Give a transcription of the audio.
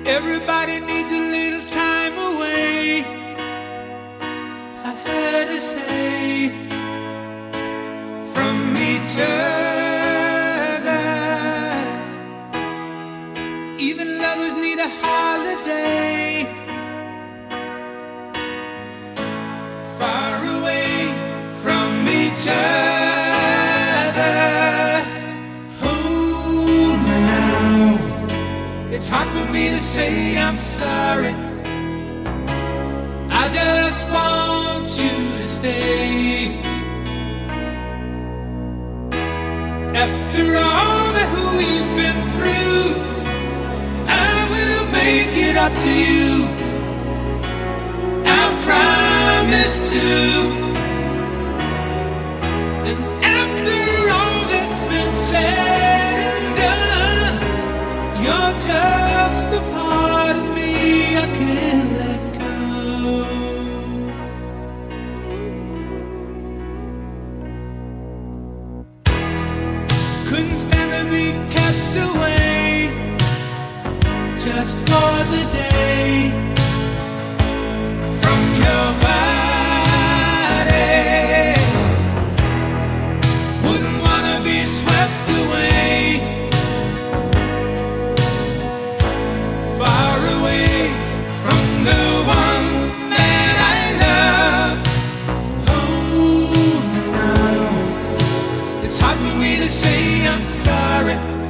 Everybody needs a little time away, I heard her say, from each other. Even lovers need a holiday, far away from each other. Hold me now. It's hard for me to say I'm sorry. I just want you to stay. After all that we've been through, I will make it up to you. I'll promise to. And after all that's been said and done, you're just a part of me I can't let go. Couldn't stand to be kept away just for the day from your body. Wouldn't wanna be swept away, far away from the one that I love. Oh, now it's hard for me to say I'm sorry.